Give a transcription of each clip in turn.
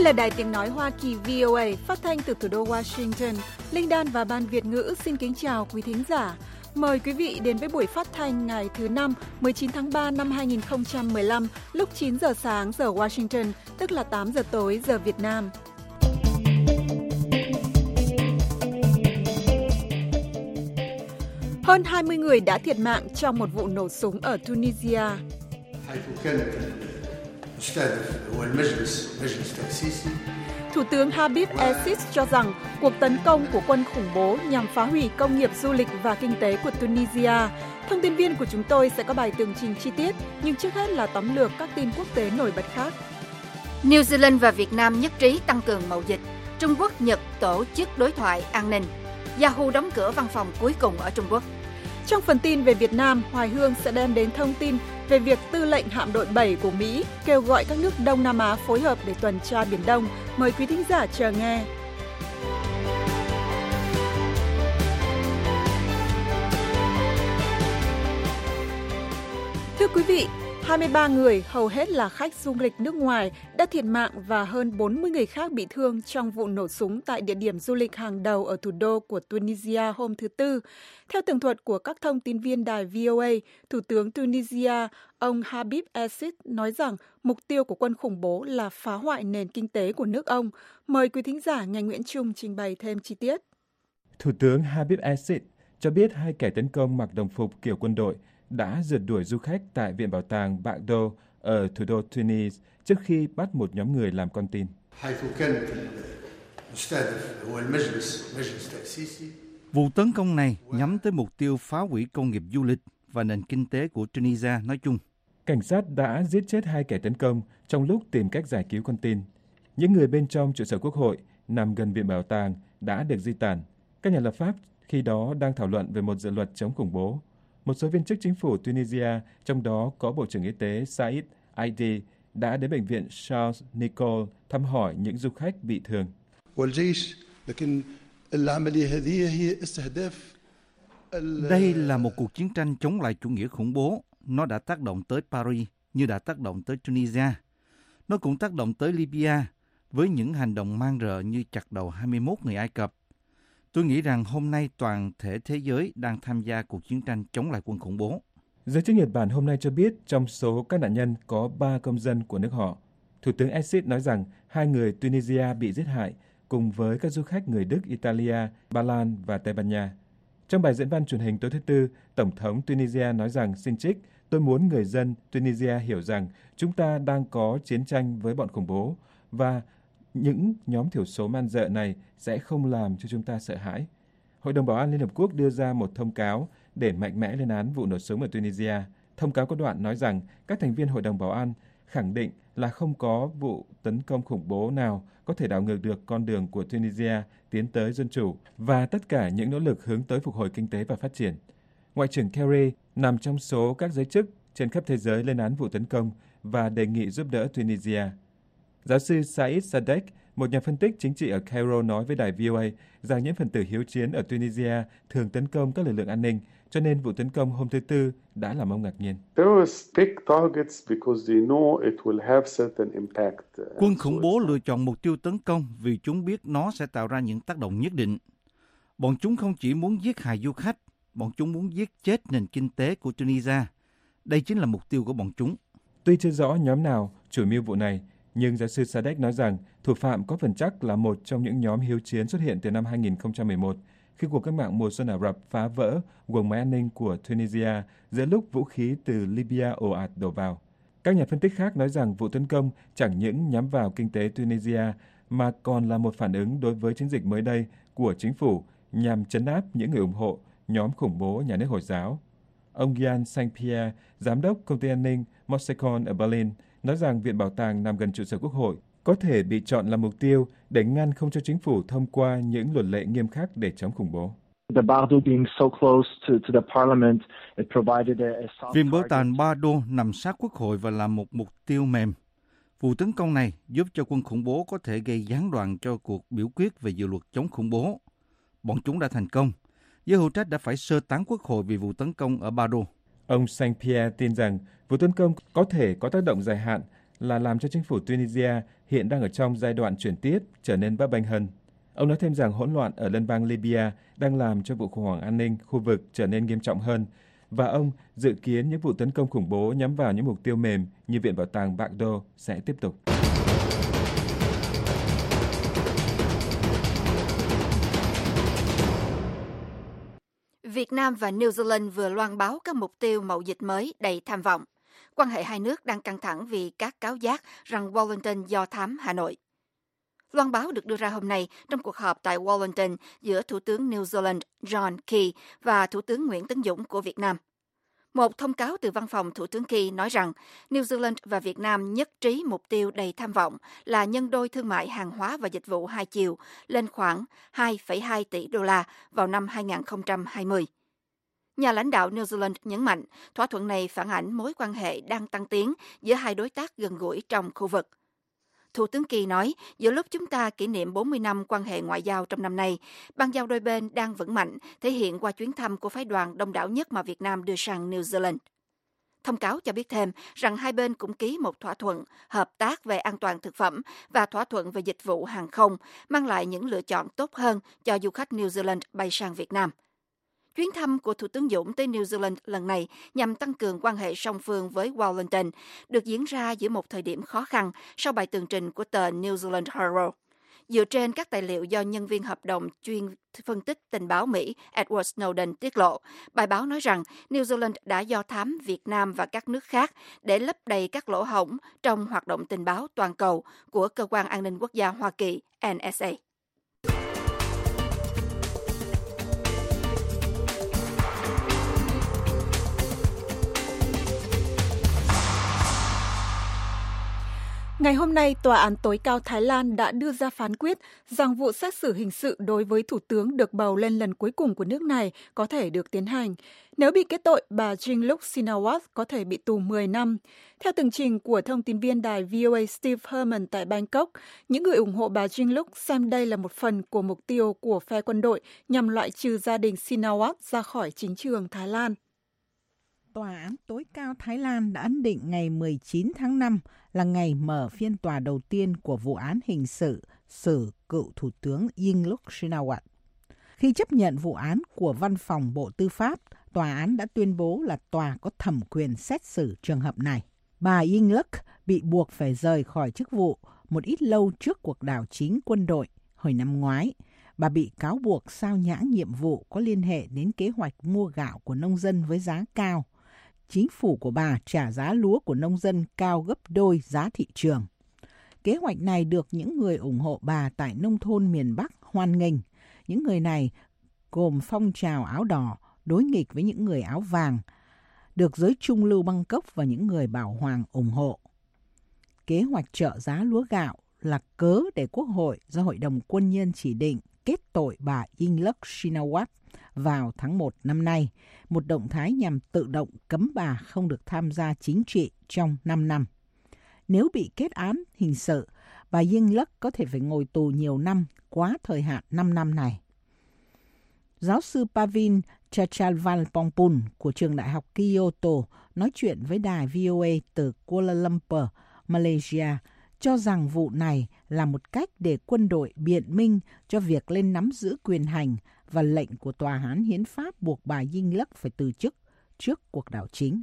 là Đài Tiếng Nói Hoa Kỳ VOA, phát thanh từ thủ đô Washington. Linh Đan và Ban Việt ngữ xin kính chào quý thính giả. Mời quý vị đến với buổi phát thanh ngày thứ Năm, 19 tháng 3 năm 2015, lúc 9 giờ sáng giờ Washington, tức là 8 giờ tối giờ Việt Nam. Hơn 20 người đã thiệt mạng trong một vụ nổ súng ở Tunisia. Thủ tướng Habib Aziz cho rằng cuộc tấn công của quân khủng bố nhằm phá hủy công nghiệp du lịch và kinh tế của Tunisia. Thông tin viên của chúng tôi sẽ có bài tường trình chi tiết, nhưng trước hết là tóm lược các tin quốc tế nổi bật khác. New Zealand và Việt Nam nhất trí tăng cường mậu dịch. Trung Quốc, Nhật tổ chức đối thoại an ninh. Yahoo đóng cửa văn phòng cuối cùng ở Trung Quốc. Trong phần tin về Việt Nam, Hoài Hương sẽ đem đến thông tin về việc tư lệnh hạm đội 7 của Mỹ kêu gọi các nước Đông Nam Á phối hợp để tuần tra Biển Đông. Mời quý thính giả chờ nghe. Thưa quý vị, 23 người, hầu hết là khách du lịch nước ngoài, đã thiệt mạng và hơn 40 người khác bị thương trong vụ nổ súng tại địa điểm du lịch hàng đầu ở thủ đô của Tunisia hôm thứ Tư. Theo tường thuật của các thông tin viên đài VOA, Thủ tướng Tunisia, ông Habib Aziz nói rằng mục tiêu của quân khủng bố là phá hoại nền kinh tế của nước ông. Mời quý thính giả nghe Nguyễn Trung trình bày thêm chi tiết. Thủ tướng Habib Aziz cho biết hai kẻ tấn công mặc đồng phục kiểu quân đội đã rượt đuổi du khách tại Viện Bảo tàng Bardo ở thủ đô Tunis trước khi bắt một nhóm người làm con tin. Vụ tấn công này nhắm tới mục tiêu phá hủy công nghiệp du lịch và nền kinh tế của Tunisia nói chung. Cảnh sát đã giết chết hai kẻ tấn công trong lúc tìm cách giải cứu con tin. Những người bên trong trụ sở Quốc hội nằm gần Viện Bảo tàng đã được di tản. Các nhà lập pháp khi đó đang thảo luận về một dự luật chống khủng bố. Một số viên chức chính phủ Tunisia, trong đó có Bộ trưởng Y tế Said Aidi, đã đến bệnh viện Charles Nicolle thăm hỏi những du khách bị thương. Đây là một cuộc chiến tranh chống lại chủ nghĩa khủng bố. Nó đã tác động tới Paris như đã tác động tới Tunisia. Nó cũng tác động tới Libya với những hành động man rợ như chặt đầu 21 người Ai Cập. Tôi nghĩ rằng hôm nay toàn thể thế giới đang tham gia cuộc chiến tranh chống lại quân khủng bố. Giới chức Nhật Bản hôm nay cho biết trong số các nạn nhân có 3 công dân của nước họ. Thủ tướng Aziz nói rằng 2 người Tunisia bị giết hại cùng với các du khách người Đức, Italia, Ba Lan và Tây Ban Nha. Trong bài diễn văn truyền hình tối thứ Tư, Tổng thống Tunisia nói rằng, xin trích, tôi muốn người dân Tunisia hiểu rằng chúng ta đang có chiến tranh với bọn khủng bố và những nhóm thiểu số man dợ này sẽ không làm cho chúng ta sợ hãi. Hội đồng Bảo an Liên Hợp Quốc đưa ra một thông cáo để mạnh mẽ lên án vụ nổ súng ở Tunisia. Thông cáo có đoạn nói rằng các thành viên Hội đồng Bảo an khẳng định là không có vụ tấn công khủng bố nào có thể đảo ngược được con đường của Tunisia tiến tới dân chủ và tất cả những nỗ lực hướng tới phục hồi kinh tế và phát triển. Ngoại trưởng Kerry nằm trong số các giới chức trên khắp thế giới lên án vụ tấn công và đề nghị giúp đỡ Tunisia. Giáo sư Said Sadek, một nhà phân tích chính trị ở Cairo nói với đài VOA rằng những phần tử hiếu chiến ở Tunisia thường tấn công các lực lượng an ninh, cho nên vụ tấn công hôm thứ Tư đã làm ông ngạc nhiên. Quân khủng bố lựa chọn mục tiêu tấn công vì chúng biết nó sẽ tạo ra những tác động nhất định. Bọn chúng không chỉ muốn giết hại du khách, bọn chúng muốn giết chết nền kinh tế của Tunisia. Đây chính là mục tiêu của bọn chúng. Tuy chưa rõ nhóm nào chủ mưu vụ này, nhưng giáo sư Sadek nói rằng thủ phạm có phần chắc là một trong những nhóm hiếu chiến xuất hiện từ năm 2011, khi cuộc cách mạng mùa xuân Ả Rập phá vỡ guồng máy an ninh của Tunisia giữa lúc vũ khí từ Libya ồ ạt đổ vào. Các nhà phân tích khác nói rằng vụ tấn công chẳng những nhắm vào kinh tế Tunisia mà còn là một phản ứng đối với chiến dịch mới đây của chính phủ nhằm trấn áp những người ủng hộ nhóm khủng bố nhà nước Hồi giáo. Ông Jan Saint-Pierre, giám đốc công ty an ninh Mossecon ở Berlin, nói rằng Viện Bảo tàng nằm gần trụ sở Quốc hội có thể bị chọn làm mục tiêu để ngăn không cho chính phủ thông qua những luật lệ nghiêm khắc để chống khủng bố. Viện Bảo tàng Bardo nằm sát Quốc hội và là một mục tiêu mềm. Vụ tấn công này giúp cho quân khủng bố có thể gây gián đoạn cho cuộc biểu quyết về dự luật chống khủng bố. Bọn chúng đã thành công. Giới hữu trách đã phải sơ tán Quốc hội vì vụ tấn công ở Bardo. Ông Saint-Pierre tin rằng vụ tấn công có thể có tác động dài hạn là làm cho chính phủ Tunisia hiện đang ở trong giai đoạn chuyển tiếp trở nên bấp bênh hơn. Ông nói thêm rằng hỗn loạn ở liên bang Libya đang làm cho vụ khủng hoảng an ninh khu vực trở nên nghiêm trọng hơn, và ông dự kiến những vụ tấn công khủng bố nhắm vào những mục tiêu mềm như Viện Bảo tàng Bardo sẽ tiếp tục. Việt Nam và New Zealand vừa loan báo các mục tiêu mậu dịch mới đầy tham vọng. Quan hệ hai nước đang căng thẳng vì các cáo giác rằng Wellington do thám Hà Nội. Loan báo được đưa ra hôm nay trong cuộc họp tại Wellington giữa Thủ tướng New Zealand John Key và Thủ tướng Nguyễn Tấn Dũng của Việt Nam. Một thông cáo từ văn phòng Thủ tướng Key nói rằng New Zealand và Việt Nam nhất trí mục tiêu đầy tham vọng là nhân đôi thương mại hàng hóa và dịch vụ hai chiều lên khoảng 2,2 tỷ đô la vào năm 2020. Nhà lãnh đạo New Zealand nhấn mạnh thỏa thuận này phản ảnh mối quan hệ đang tăng tiến giữa hai đối tác gần gũi trong khu vực. Thủ tướng Key nói, giữa lúc chúng ta kỷ niệm 40 năm quan hệ ngoại giao trong năm nay, bang giao đôi bên đang vững mạnh, thể hiện qua chuyến thăm của phái đoàn đông đảo nhất mà Việt Nam đưa sang New Zealand. Thông cáo cho biết thêm rằng hai bên cũng ký một thỏa thuận hợp tác về an toàn thực phẩm và thỏa thuận về dịch vụ hàng không, mang lại những lựa chọn tốt hơn cho du khách New Zealand bay sang Việt Nam. Chuyến thăm của Thủ tướng Dũng tới New Zealand lần này nhằm tăng cường quan hệ song phương với Wellington, được diễn ra giữa một thời điểm khó khăn sau bài tường trình của tờ New Zealand Herald. Dựa trên các tài liệu do nhân viên hợp đồng chuyên phân tích tình báo Mỹ Edward Snowden tiết lộ, bài báo nói rằng New Zealand đã do thám Việt Nam và các nước khác để lấp đầy các lỗ hổng trong hoạt động tình báo toàn cầu của Cơ quan An ninh Quốc gia Hoa Kỳ NSA. Ngày hôm nay, Tòa án tối cao Thái Lan đã đưa ra phán quyết rằng vụ xét xử hình sự đối với Thủ tướng được bầu lên lần cuối cùng của nước này có thể được tiến hành. Nếu bị kết tội, bà Yingluck Shinawatra có thể bị tù 10 năm. Theo tường trình của thông tin viên đài VOA Steve Herman tại Bangkok, những người ủng hộ bà Yingluck xem đây là một phần của mục tiêu của phe quân đội nhằm loại trừ gia đình Shinawatra ra khỏi chính trường Thái Lan. Tòa án tối cao Thái Lan đã ấn định ngày 19 tháng 5 là ngày mở phiên tòa đầu tiên của vụ án hình sự xử cựu Thủ tướng Yingluck Shinawatra. Khi chấp nhận vụ án của Văn phòng Bộ Tư pháp, tòa án đã tuyên bố là tòa có thẩm quyền xét xử trường hợp này. Bà Yingluck bị buộc phải rời khỏi chức vụ một ít lâu trước cuộc đảo chính quân đội hồi năm ngoái. Bà bị cáo buộc sao nhãng nhiệm vụ có liên hệ đến kế hoạch mua gạo của nông dân với giá cao. Chính phủ của bà trả giá lúa của nông dân cao gấp đôi giá thị trường. Kế hoạch này được những người ủng hộ bà tại nông thôn miền Bắc hoan nghênh. Những người này gồm phong trào áo đỏ đối nghịch với những người áo vàng, được giới trung lưu Bangkok và những người bảo hoàng ủng hộ. Kế hoạch trợ giá lúa gạo là cớ để Quốc hội do Hội đồng Quân nhân chỉ định kết tội bà Yingluck Shinawatra vào tháng 1 năm nay, một động thái nhằm tự động cấm bà không được tham gia chính trị trong 5 năm. Nếu bị kết án hình sự, bà Yingluck có thể phải ngồi tù nhiều năm quá thời hạn 5 năm này. Giáo sư Pavin Chachalvalpongpun của trường đại học Kyoto nói chuyện với đài VOA từ Kuala Lumpur, Malaysia, cho rằng vụ này là một cách để quân đội biện minh cho việc lên nắm giữ quyền hành và lệnh của Tòa án Hiến pháp buộc bà Yingluck phải từ chức trước cuộc đảo chính.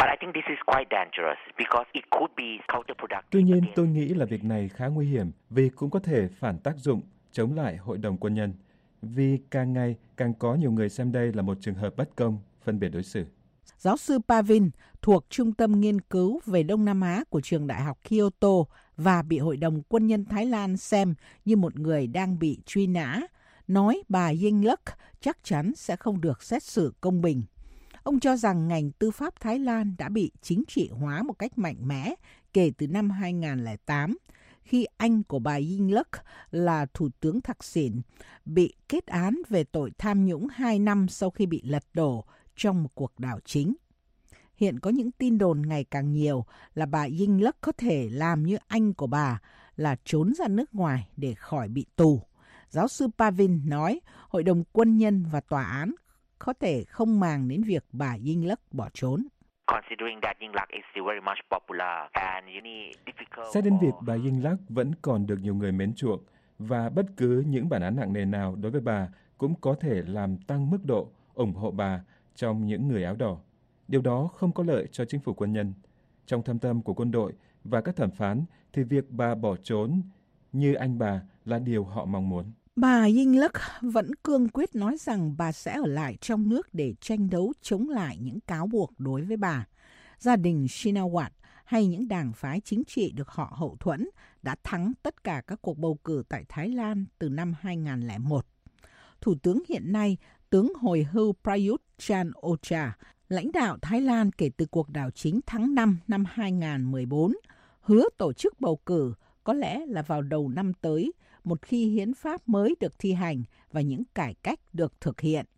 Tuy nhiên, tôi nghĩ là việc này khá nguy hiểm vì cũng có thể phản tác dụng chống lại Hội đồng Quân nhân, vì càng ngày càng có nhiều người xem đây là một trường hợp bất công, phân biệt đối xử. Giáo sư Pavin thuộc Trung tâm Nghiên cứu về Đông Nam Á của trường đại học Kyoto và bị Hội đồng Quân nhân Thái Lan xem như một người đang bị truy nã, nói bà Yingluck chắc chắn sẽ không được xét xử công bình. Ông cho rằng ngành tư pháp Thái Lan đã bị chính trị hóa một cách mạnh mẽ kể từ năm 2008, khi anh của bà Yingluck là Thủ tướng Thaksin bị kết án về tội tham nhũng 2 năm sau khi bị lật đổ trong một cuộc đảo chính. Hiện có những tin đồn ngày càng nhiều là bà Yingluck có thể làm như anh của bà là trốn ra nước ngoài để khỏi bị tù. Giáo sư Pavin nói Hội đồng Quân nhân và Tòa án có thể không màng đến việc bà Yingluck bỏ trốn. Xét đến việc bà Yingluck vẫn còn được nhiều người mến chuộng và bất cứ những bản án nặng nề nào đối với bà cũng có thể làm tăng mức độ ủng hộ bà trong những người áo đỏ. Điều đó không có lợi cho chính phủ quân nhân. Trong thâm tâm của quân đội và các thẩm phán thì việc bà bỏ trốn như anh bà là điều họ mong muốn. Bà Yingluck vẫn cương quyết nói rằng bà sẽ ở lại trong nước để tranh đấu chống lại những cáo buộc đối với bà. Gia đình Shinawatra hay những đảng phái chính trị được họ hậu thuẫn đã thắng tất cả các cuộc bầu cử tại Thái Lan từ năm 2001. Thủ tướng hiện nay, tướng hồi hưu Prayut Chan-o-cha, lãnh đạo Thái Lan kể từ cuộc đảo chính tháng 5 năm 2014, hứa tổ chức bầu cử có lẽ là vào đầu năm tới, một khi hiến pháp mới được thi hành và những cải cách được thực hiện.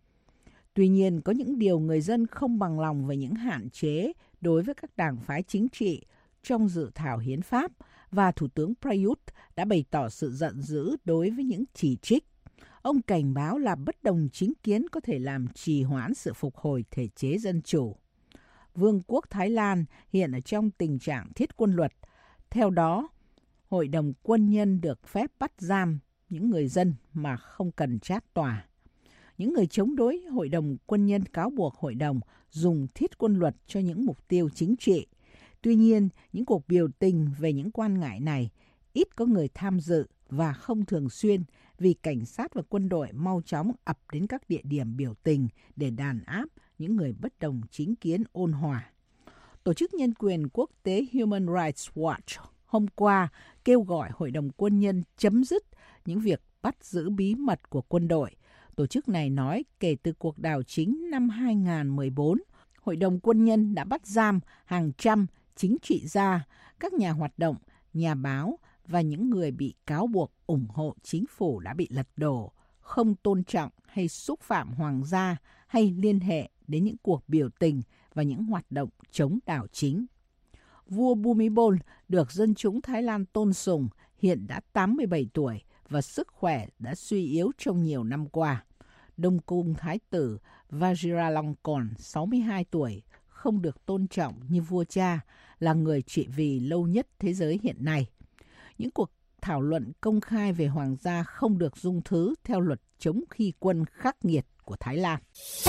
Tuy nhiên, có những điều người dân không bằng lòng về những hạn chế đối với các đảng phái chính trị trong dự thảo hiến pháp, và Thủ tướng Prayut đã bày tỏ sự giận dữ đối với những chỉ trích. Ông cảnh báo là bất đồng chính kiến có thể làm trì hoãn sự phục hồi thể chế dân chủ. Vương quốc Thái Lan hiện ở trong tình trạng thiết quân luật. Theo đó, Hội đồng quân nhân được phép bắt giam những người dân mà không cần trát tòa. Những người chống đối Hội đồng quân nhân cáo buộc Hội đồng dùng thiết quân luật cho những mục tiêu chính trị. Tuy nhiên, những cuộc biểu tình về những quan ngại này ít có người tham dự và không thường xuyên vì cảnh sát và quân đội mau chóng ập đến các địa điểm biểu tình để đàn áp những người bất đồng chính kiến ôn hòa. Tổ chức nhân quyền quốc tế Human Rights Watch hôm qua kêu gọi Hội đồng quân nhân chấm dứt những việc bắt giữ bí mật của quân đội. Tổ chức này nói kể từ cuộc đảo chính năm 2014, Hội đồng quân nhân đã bắt giam hàng trăm chính trị gia, các nhà hoạt động, nhà báo và những người bị cáo buộc ủng hộ chính phủ đã bị lật đổ, không tôn trọng hay xúc phạm hoàng gia hay liên hệ đến những cuộc biểu tình và những hoạt động chống đảo chính. Vua Bhumibol được dân chúng Thái Lan tôn sùng, hiện đã 87 tuổi và sức khỏe đã suy yếu trong nhiều năm qua. Đông cung Thái tử Vajiralongkorn, 62 tuổi, không được tôn trọng như vua cha, là người trị vì lâu nhất thế giới hiện nay. Những cuộc thảo luận công khai về hoàng gia không được dung thứ theo luật chống khi quân khắc nghiệt của Thái Lan.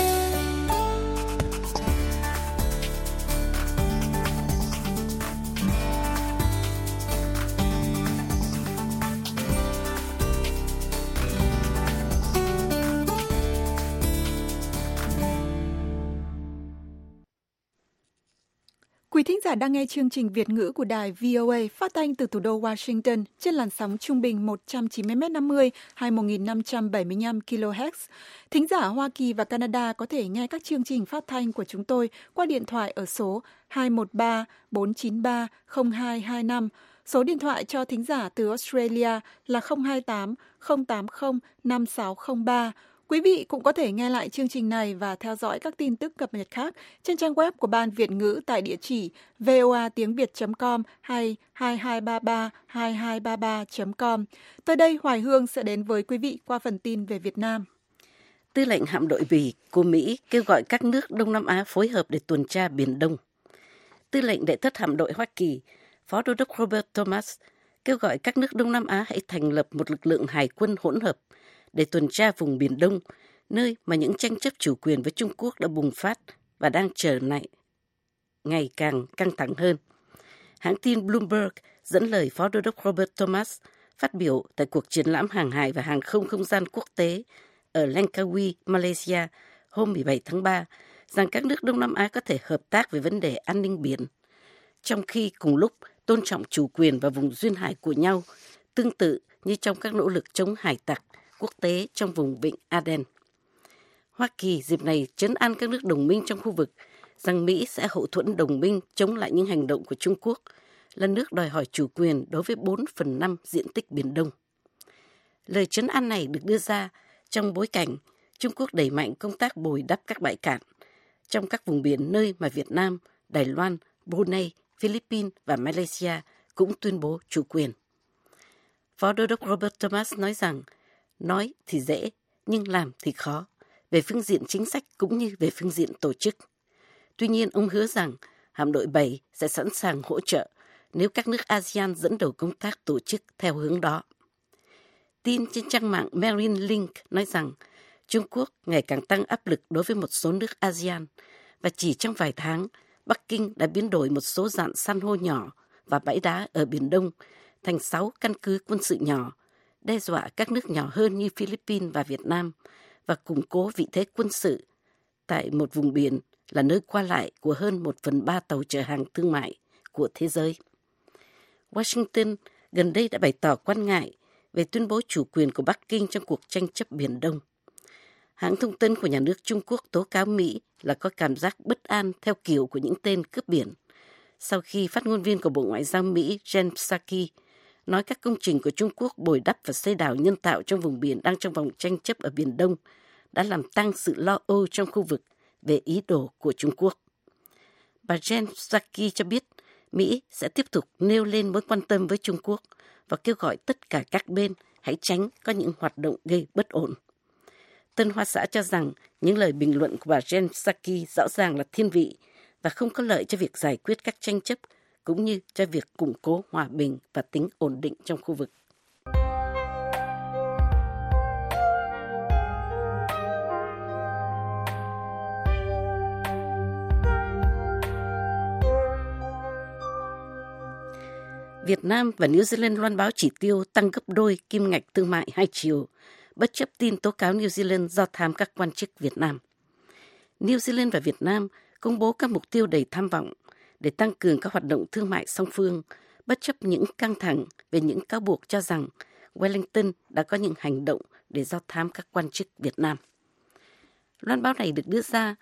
Quý thính giả đang nghe chương trình Việt ngữ của đài VOA phát thanh từ thủ đô Washington trên làn sóng trung bình 190m50 hay 1575 kHz. Thính giả Hoa Kỳ và Canada có thể nghe các chương trình phát thanh của chúng tôi qua điện thoại ở số 213 493 0225. Số điện thoại cho thính giả từ Australia là 028 080 5603. Quý vị cũng có thể nghe lại chương trình này và theo dõi các tin tức cập nhật khác trên trang web của Ban Việt ngữ tại địa chỉ voatiếngviet.com hay 2233 Tới đây Hoài Hương sẽ đến với quý vị qua phần tin về Việt Nam. Tư lệnh hạm đội Bỉ của Mỹ kêu gọi các nước Đông Nam Á phối hợp để tuần tra Biển Đông. Tư lệnh Đại thất hạm đội Hoa Kỳ, Phó Đô đốc Robert Thomas, kêu gọi các nước Đông Nam Á hãy thành lập một lực lượng hải quân hỗn hợp để tuần tra vùng Biển Đông, nơi mà những tranh chấp chủ quyền với Trung Quốc đã bùng phát và đang trở lại ngày càng căng thẳng hơn. Hãng tin Bloomberg dẫn lời Phó Đô đốc Robert Thomas phát biểu tại cuộc triển lãm hàng hải và hàng không không gian quốc tế ở Langkawi, Malaysia hôm 17 tháng 3 rằng các nước Đông Nam Á có thể hợp tác về vấn đề an ninh biển, trong khi cùng lúc tôn trọng chủ quyền và vùng duyên hải của nhau, tương tự như trong các nỗ lực chống hải tặc quốc tế trong vùng Vịnh Aden. Hoa Kỳ dịp này trấn an các nước đồng minh trong khu vực rằng Mỹ sẽ hậu thuẫn đồng minh chống lại những hành động của Trung Quốc, là nước đòi hỏi chủ quyền đối với 4/5 diện tích Biển Đông. Lời trấn an này được đưa ra trong bối cảnh Trung Quốc đẩy mạnh công tác bồi đắp các bãi cạn trong các vùng biển nơi mà Việt Nam, Đài Loan, Brunei, Philippines và Malaysia cũng tuyên bố chủ quyền. Phó Đô đốc Robert Thomas nói rằng nói thì dễ, nhưng làm thì khó, về phương diện chính sách cũng như về phương diện tổ chức. Tuy nhiên, ông hứa rằng hạm đội 7 sẽ sẵn sàng hỗ trợ nếu các nước ASEAN dẫn đầu công tác tổ chức theo hướng đó. Tin trên trang mạng Marine Link nói rằng Trung Quốc ngày càng tăng áp lực đối với một số nước ASEAN và chỉ trong vài tháng, Bắc Kinh đã biến đổi một số dạn san hô nhỏ và bãi đá ở Biển Đông thành 6 căn cứ quân sự nhỏ, đe dọa các nước nhỏ hơn như Philippines và Việt Nam và củng cố vị thế quân sự tại một vùng biển là nơi qua lại của hơn 1/3 tàu chở hàng thương mại của thế giới. Washington gần đây đã bày tỏ quan ngại về tuyên bố chủ quyền của Bắc Kinh trong cuộc tranh chấp Biển Đông. Hãng thông tấn của nhà nước Trung Quốc tố cáo Mỹ là có cảm giác bất an theo kiểu của những tên cướp biển, sau khi phát ngôn viên của Bộ Ngoại giao Mỹ Jen Psaki nói các công trình của Trung Quốc bồi đắp và xây đảo nhân tạo trong vùng biển đang trong vòng tranh chấp ở Biển Đông đã làm tăng sự lo âu trong khu vực về ý đồ của Trung Quốc. Bà Jen Psaki cho biết Mỹ sẽ tiếp tục nêu lên mối quan tâm với Trung Quốc và kêu gọi tất cả các bên hãy tránh có những hoạt động gây bất ổn. Tân Hoa Xã cho rằng những lời bình luận của bà Jen Psaki rõ ràng là thiên vị và không có lợi cho việc giải quyết các tranh chấp cũng như cho việc củng cố hòa bình và tính ổn định trong khu vực. Việt Nam và New Zealand loan báo chỉ tiêu tăng gấp đôi kim ngạch thương mại hai chiều, bất chấp tin tố cáo New Zealand do thám các quan chức Việt Nam. New Zealand và Việt Nam công bố các mục tiêu đầy tham vọng để tăng cường các hoạt động thương mại song phương, bất chấp những căng thẳng về những cáo buộc cho rằng Wellington đã có những hành động để do thám các quan chức Việt Nam. Loan báo này được đưa ra,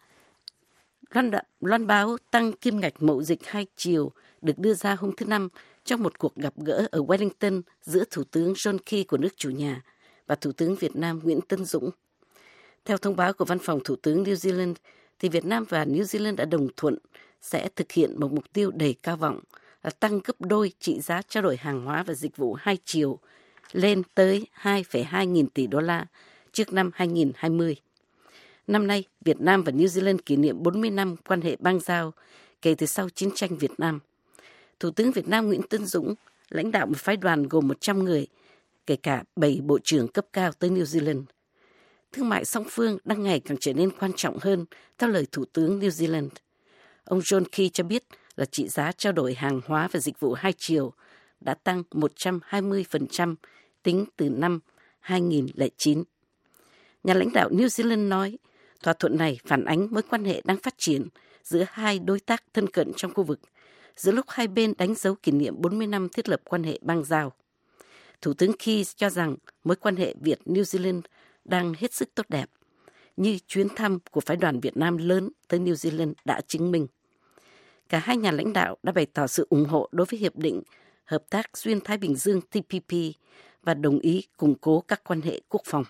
loan báo tăng kim ngạch mậu dịch hai chiều được đưa ra hôm thứ Năm trong một cuộc gặp gỡ ở Wellington giữa Thủ tướng John Key của nước chủ nhà và Thủ tướng Việt Nam Nguyễn Tấn Dũng. Theo thông báo của Văn phòng Thủ tướng New Zealand, thì Việt Nam và New Zealand đã đồng thuận sẽ thực hiện một mục tiêu đầy cao vọng là tăng gấp đôi trị giá trao đổi hàng hóa và dịch vụ hai chiều lên tới 2,2 nghìn tỷ đô la trước năm 2020. Năm nay, Việt Nam và New Zealand kỷ niệm 40 năm quan hệ bang giao kể từ sau chiến tranh Việt Nam. Thủ tướng Việt Nam Nguyễn Tấn Dũng lãnh đạo một phái đoàn gồm 100 người, kể cả 7 bộ trưởng cấp cao tới New Zealand. Thương mại song phương đang ngày càng trở nên quan trọng hơn, theo lời Thủ tướng New Zealand. Ông John Key cho biết là trị giá trao đổi hàng hóa và dịch vụ hai chiều đã tăng 120% tính từ năm 2009. Nhà lãnh đạo New Zealand nói, thỏa thuận này phản ánh mối quan hệ đang phát triển giữa hai đối tác thân cận trong khu vực, giữa lúc hai bên đánh dấu kỷ niệm 40 năm thiết lập quan hệ bang giao. Thủ tướng Key cho rằng mối quan hệ Việt-New Zealand đang hết sức tốt đẹp, như chuyến thăm của phái đoàn Việt Nam lớn tới New Zealand đã chứng minh. Cả hai nhà lãnh đạo đã bày tỏ sự ủng hộ đối với Hiệp định Hợp tác Xuyên Thái Bình Dương TPP và đồng ý củng cố các quan hệ quốc phòng.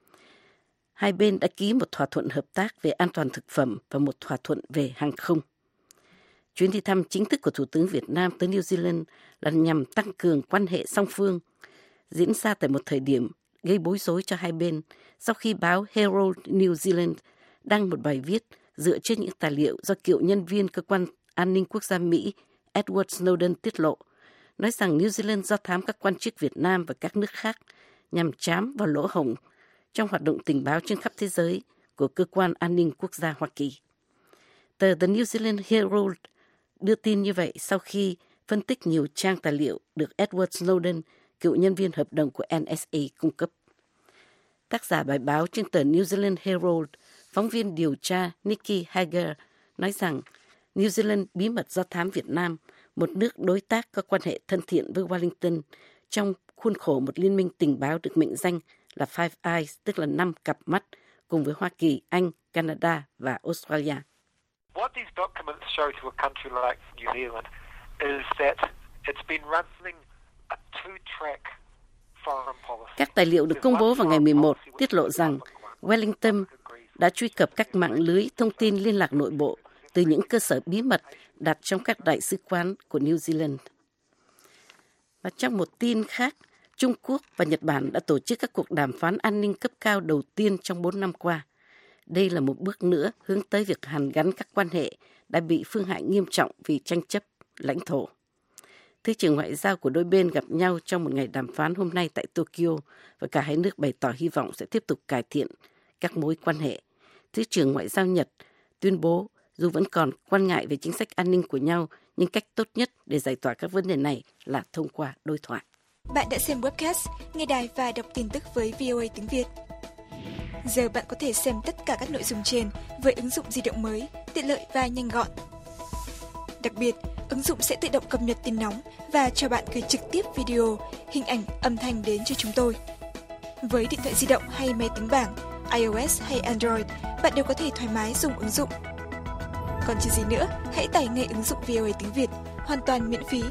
Hai bên đã ký một thỏa thuận hợp tác về an toàn thực phẩm và một thỏa thuận về hàng không. Chuyến đi thăm chính thức của Thủ tướng Việt Nam tới New Zealand là nhằm tăng cường quan hệ song phương, diễn ra tại một thời điểm gây bối rối cho hai bên sau khi báo Herald New Zealand đăng một bài viết dựa trên những tài liệu do cựu nhân viên Cơ quan An ninh Quốc gia Mỹ Edward Snowden tiết lộ, nói rằng New Zealand do thám các quan chức Việt Nam và các nước khác nhằm trám vào lỗ hổng trong hoạt động tình báo trên khắp thế giới của Cơ quan An ninh Quốc gia Hoa Kỳ. Tờ The New Zealand Herald đưa tin như vậy sau khi phân tích nhiều trang tài liệu được Edward Snowden, cựu nhân viên hợp đồng của NSA, cung cấp. Tác giả bài báo trên tờ New Zealand Herald, phóng viên điều tra Nikki Hager, nói rằng New Zealand bí mật do thám Việt Nam, một nước đối tác có quan hệ thân thiện với Wellington, trong khuôn khổ một liên minh tình báo được mệnh danh là Five Eyes, tức là 5 cặp mắt, cùng với Hoa Kỳ, Anh, Canada và Australia. What these documents show to a country like New Zealand is that it's been running a two-track foreign policy. Các tài liệu được công bố vào ngày 11 tiết lộ rằng Wellington đã truy cập các mạng lưới thông tin liên lạc nội bộ từ những cơ sở bí mật đặt trong các đại sứ quán của New Zealand. Và trong một tin khác, Trung Quốc và Nhật Bản đã tổ chức các cuộc đàm phán an ninh cấp cao đầu tiên trong 4 năm qua. Đây là một bước nữa hướng tới việc hàn gắn các quan hệ đã bị phương hại nghiêm trọng vì tranh chấp lãnh thổ. Thứ trưởng ngoại giao của đôi bên gặp nhau trong một ngày đàm phán hôm nay tại Tokyo và cả hai nước bày tỏ hy vọng sẽ tiếp tục cải thiện các mối quan hệ. Thứ trưởng ngoại giao Nhật tuyên bố dù vẫn còn quan ngại về chính sách an ninh của nhau, nhưng cách tốt nhất để giải tỏa các vấn đề này là thông qua đối thoại. Bạn đã xem webcast, nghe đài và đọc tin tức với VOA tiếng Việt. Giờ bạn có thể xem tất cả các nội dung trên với ứng dụng di động mới, tiện lợi và nhanh gọn. Đặc biệt, ứng dụng sẽ tự động cập nhật tin nóng và cho bạn gửi trực tiếp video, hình ảnh, âm thanh đến cho chúng tôi. Với điện thoại di động hay máy tính bảng, iOS hay Android, bạn đều có thể thoải mái dùng ứng dụng. Còn chờ gì nữa, hãy tải ngay ứng dụng VOA tiếng Việt, hoàn toàn miễn phí.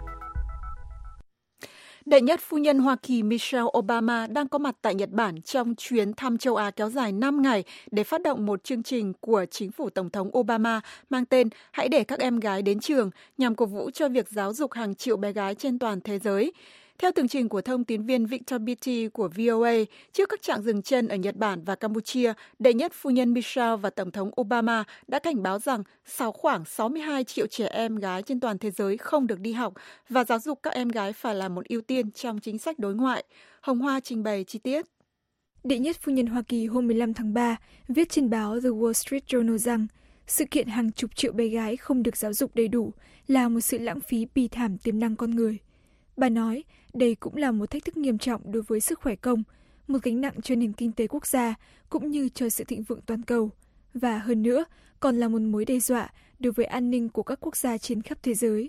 Đệ nhất phu nhân Hoa Kỳ Michelle Obama đang có mặt tại Nhật Bản trong chuyến thăm châu Á kéo dài 5 ngày để phát động một chương trình của chính phủ Tổng thống Obama mang tên Hãy để các em gái đến trường, nhằm cổ vũ cho việc giáo dục hàng triệu bé gái trên toàn thế giới. Theo tường trình của thông tín viên Victor Beattie của VOA, trước các chặng dừng chân ở Nhật Bản và Campuchia, đệ nhất phu nhân Michelle và Tổng thống Obama đã cảnh báo rằng khoảng 62 triệu trẻ em gái trên toàn thế giới không được đi học và giáo dục các em gái phải là một ưu tiên trong chính sách đối ngoại. Hồng Hoa trình bày chi tiết. Đệ nhất phu nhân Hoa Kỳ hôm 15 tháng 3 viết trên báo The Wall Street Journal rằng sự kiện hàng chục triệu bé gái không được giáo dục đầy đủ là một sự lãng phí bi thảm tiềm năng con người. Bà nói đây cũng là một thách thức nghiêm trọng đối với sức khỏe công, một gánh nặng cho nền kinh tế quốc gia cũng như cho sự thịnh vượng toàn cầu. Và hơn nữa, còn là một mối đe dọa đối với an ninh của các quốc gia trên khắp thế giới.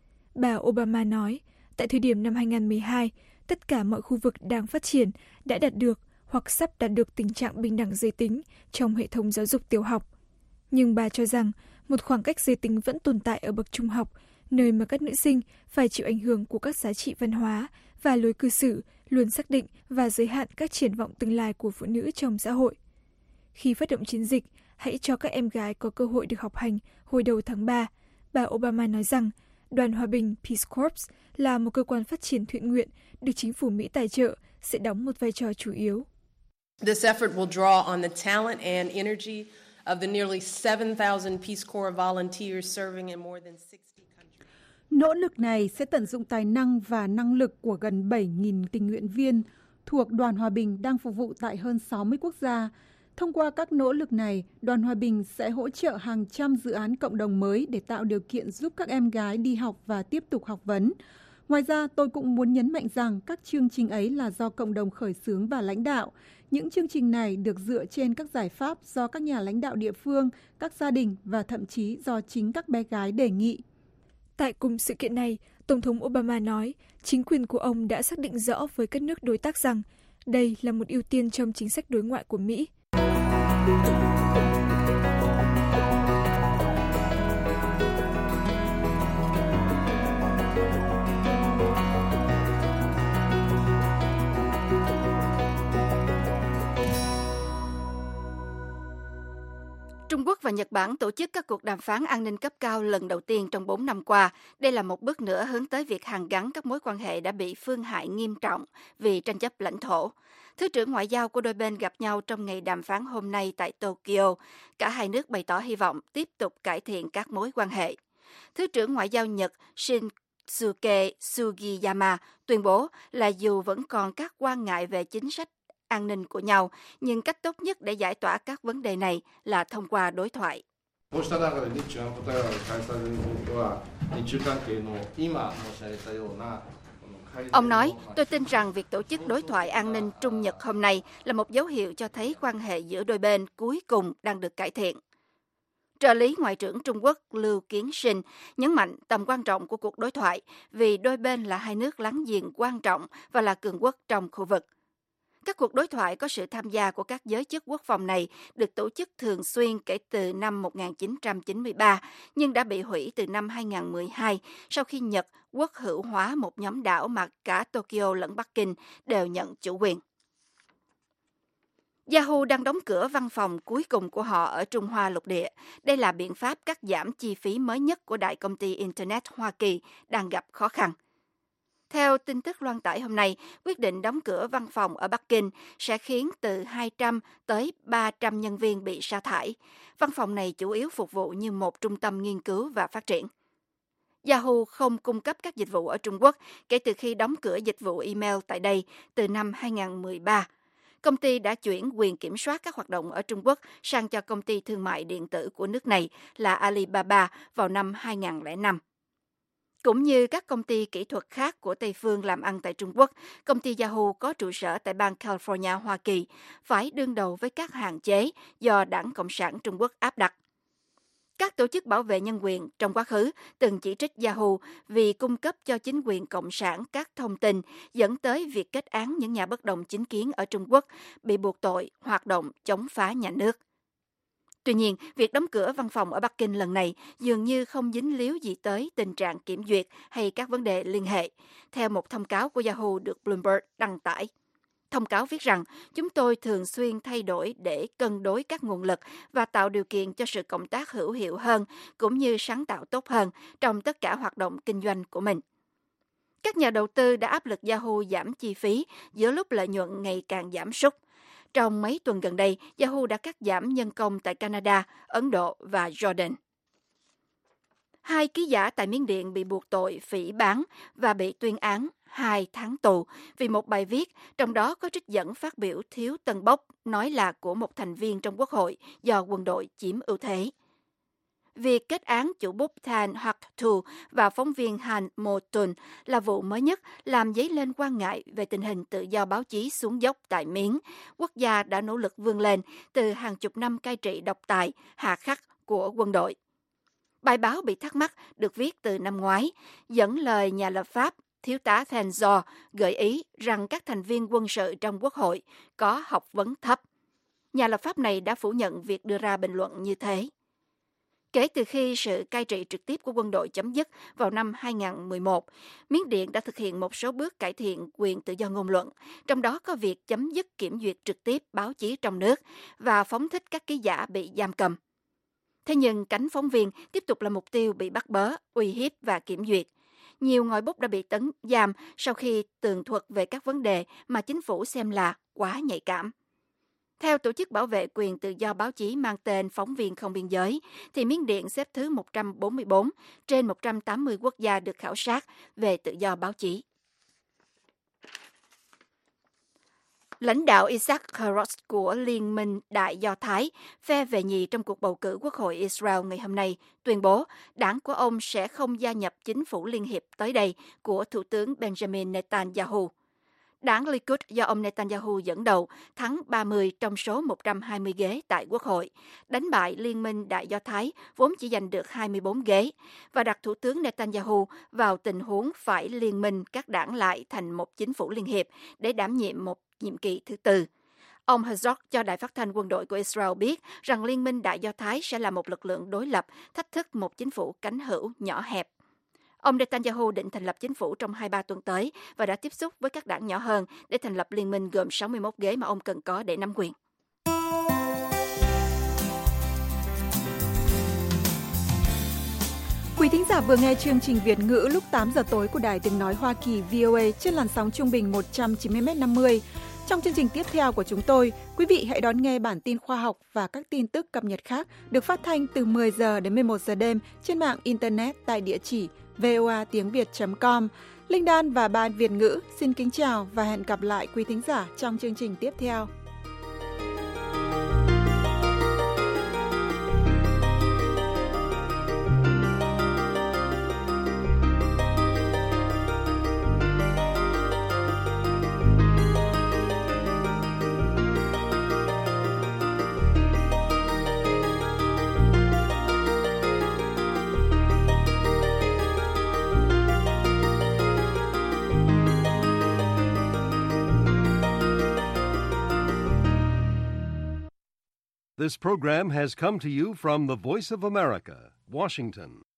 Bà Obama nói, tại thời điểm năm 2012, tất cả mọi khu vực đang phát triển đã đạt được hoặc sắp đạt được tình trạng bình đẳng giới tính trong hệ thống giáo dục tiểu học. Nhưng bà cho rằng một khoảng cách giới tính vẫn tồn tại ở bậc trung học, nơi mà các nữ sinh phải chịu ảnh hưởng của các giá trị văn hóa và lối cư xử luôn xác định và giới hạn các triển vọng tương lai của phụ nữ trong xã hội. Khi phát động chiến dịch Hãy cho các em gái có cơ hội được học hành hồi đầu tháng 3, bà Obama nói rằng Đoàn Hòa bình Peace Corps là một cơ quan phát triển thiện nguyện được chính phủ Mỹ tài trợ sẽ đóng một vai trò chủ yếu. This effort will draw on the talent and energy of the nearly 7,000 Peace Corps volunteers serving in more than 60 countries. Nỗ lực này sẽ tận dụng tài năng và năng lực của gần 7.000 tình nguyện viên thuộc Đoàn Hòa bình đang phục vụ tại hơn 60 quốc gia. Thông qua các nỗ lực này, Đoàn Hòa bình sẽ hỗ trợ hàng trăm dự án cộng đồng mới để tạo điều kiện giúp các em gái đi học và tiếp tục học vấn. Ngoài ra, tôi cũng muốn nhấn mạnh rằng các chương trình ấy là do cộng đồng khởi xướng và lãnh đạo. Những chương trình này được dựa trên các giải pháp do các nhà lãnh đạo địa phương, các gia đình và thậm chí do chính các bé gái đề nghị. Tại cùng sự kiện này, Tổng thống Obama nói chính quyền của ông đã xác định rõ với các nước đối tác rằng đây là một ưu tiên trong chính sách đối ngoại của Mỹ. Trung Quốc và Nhật Bản tổ chức các cuộc đàm phán an ninh cấp cao lần đầu tiên trong 4 năm qua. Đây là một bước nữa hướng tới việc hàn gắn các mối quan hệ đã bị phương hại nghiêm trọng vì tranh chấp lãnh thổ. Thứ trưởng Ngoại giao của đôi bên gặp nhau trong ngày đàm phán hôm nay tại Tokyo. Cả hai nước bày tỏ hy vọng tiếp tục cải thiện các mối quan hệ. Thứ trưởng Ngoại giao Nhật Shinsuke Sugiyama tuyên bố là dù vẫn còn các quan ngại về chính sách an ninh của nhau, nhưng cách tốt nhất để giải tỏa các vấn đề này là thông qua đối thoại. Ông nói, tôi tin rằng việc tổ chức đối thoại an ninh Trung Nhật hôm nay là một dấu hiệu cho thấy quan hệ giữa đôi bên cuối cùng đang được cải thiện. Trợ lý Ngoại trưởng Trung Quốc Lưu Kiến Sinh nhấn mạnh tầm quan trọng của cuộc đối thoại vì đôi bên là hai nước láng giềng quan trọng và là cường quốc trong khu vực. Các cuộc đối thoại có sự tham gia của các giới chức quốc phòng này được tổ chức thường xuyên kể từ năm 1993, nhưng đã bị hủy từ năm 2012 sau khi Nhật quốc hữu hóa một nhóm đảo mà cả Tokyo lẫn Bắc Kinh đều nhận chủ quyền. Yahoo đang đóng cửa văn phòng cuối cùng của họ ở Trung Hoa lục địa. Đây là biện pháp cắt giảm chi phí mới nhất của đại công ty Internet Hoa Kỳ đang gặp khó khăn. Theo tin tức loan tải hôm nay, quyết định đóng cửa văn phòng ở Bắc Kinh sẽ khiến từ 200 tới 300 nhân viên bị sa thải. Văn phòng này chủ yếu phục vụ như một trung tâm nghiên cứu và phát triển. Yahoo không cung cấp các dịch vụ ở Trung Quốc kể từ khi đóng cửa dịch vụ email tại đây từ năm 2013. Công ty đã chuyển quyền kiểm soát các hoạt động ở Trung Quốc sang cho công ty thương mại điện tử của nước này là Alibaba vào năm 2005. Cũng như các công ty kỹ thuật khác của Tây phương làm ăn tại Trung Quốc, công ty Yahoo có trụ sở tại bang California, Hoa Kỳ, phải đương đầu với các hạn chế do Đảng Cộng sản Trung Quốc áp đặt. Các tổ chức bảo vệ nhân quyền trong quá khứ từng chỉ trích Yahoo vì cung cấp cho chính quyền Cộng sản các thông tin dẫn tới việc kết án những nhà bất đồng chính kiến ở Trung Quốc bị buộc tội hoạt động chống phá nhà nước. Tuy nhiên, việc đóng cửa văn phòng ở Bắc Kinh lần này dường như không dính líu gì tới tình trạng kiểm duyệt hay các vấn đề liên hệ, theo một thông cáo của Yahoo được Bloomberg đăng tải. Thông cáo viết rằng, chúng tôi thường xuyên thay đổi để cân đối các nguồn lực và tạo điều kiện cho sự cộng tác hữu hiệu hơn, cũng như sáng tạo tốt hơn trong tất cả hoạt động kinh doanh của mình. Các nhà đầu tư đã áp lực Yahoo giảm chi phí giữa lúc lợi nhuận ngày càng giảm sút. Trong mấy tuần gần đây, Yahoo đã cắt giảm nhân công tại Canada, Ấn Độ và Jordan. 2 ký giả tại Miến Điện bị buộc tội phỉ báng và bị tuyên án 2 tháng tù vì một bài viết, trong đó có trích dẫn phát biểu thiếu tân bốc, nói là của một thành viên trong Quốc hội do quân đội chiếm ưu thế. Việc kết án chủ bút Tan Hak Tu và phóng viên Han Mo-tun là vụ mới nhất làm dấy lên quan ngại về tình hình tự do báo chí xuống dốc tại Miến, quốc gia đã nỗ lực vươn lên từ hàng chục năm cai trị độc tài, hà khắc của quân đội. Bài báo bị thắc mắc được viết từ năm ngoái, dẫn lời nhà lập pháp Thiếu tá Thanzor gợi ý rằng các thành viên quân sự trong Quốc hội có học vấn thấp. Nhà lập pháp này đã phủ nhận việc đưa ra bình luận như thế. Kể từ khi sự cai trị trực tiếp của quân đội chấm dứt vào năm 2011, Miến Điện đã thực hiện một số bước cải thiện quyền tự do ngôn luận, trong đó có việc chấm dứt kiểm duyệt trực tiếp báo chí trong nước và phóng thích các ký giả bị giam cầm. Thế nhưng cánh phóng viên tiếp tục là mục tiêu bị bắt bớ, uy hiếp và kiểm duyệt. Nhiều ngòi bút đã bị tấn giam sau khi tường thuật về các vấn đề mà chính phủ xem là quá nhạy cảm. Theo Tổ chức Bảo vệ quyền tự do báo chí mang tên Phóng viên không biên giới, thì Miến Điện xếp thứ 144 trên 180 quốc gia được khảo sát về tự do báo chí. Lãnh đạo Isaac Heroz của Liên minh Đại Do Thái, phe về nhì trong cuộc bầu cử Quốc hội Israel ngày hôm nay, tuyên bố đảng của ông sẽ không gia nhập chính phủ liên hiệp tới đây của Thủ tướng Benjamin Netanyahu. Đảng Likud do ông Netanyahu dẫn đầu thắng 30 trong số 120 ghế tại Quốc hội, đánh bại Liên minh Đại Do Thái vốn chỉ giành được 24 ghế và đặt Thủ tướng Netanyahu vào tình huống phải liên minh các đảng lại thành một chính phủ liên hiệp để đảm nhiệm một nhiệm kỳ thứ tư. Ông Herzog cho Đài Phát thanh Quân đội của Israel biết rằng Liên minh Đại Do Thái sẽ là một lực lượng đối lập, thách thức một chính phủ cánh hữu nhỏ hẹp. Ông Netanyahu định thành lập chính phủ trong 2-3 tuần tới và đã tiếp xúc với các đảng nhỏ hơn để thành lập liên minh gồm 61 ghế mà ông cần có để nắm quyền. Quý thính giả vừa nghe chương trình Việt ngữ lúc 8 giờ tối của Đài Tiếng Nói Hoa Kỳ VOA trên làn sóng trung bình 190m50. Trong chương trình tiếp theo của chúng tôi, quý vị hãy đón nghe bản tin khoa học và các tin tức cập nhật khác được phát thanh từ 10 giờ đến 11 giờ đêm trên mạng Internet tại địa chỉ voatiengviet.com. Linh Đan và Ban Việt ngữ xin kính chào và hẹn gặp lại quý thính giả trong chương trình tiếp theo. This program has come to you from the Voice of America, Washington.